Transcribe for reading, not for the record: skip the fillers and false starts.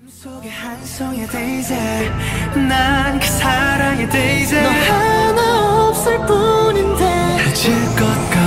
속에 한 송이 데이지 난 그 사랑의 데이지 너 하나 없을 뿐인데 해질 것 같아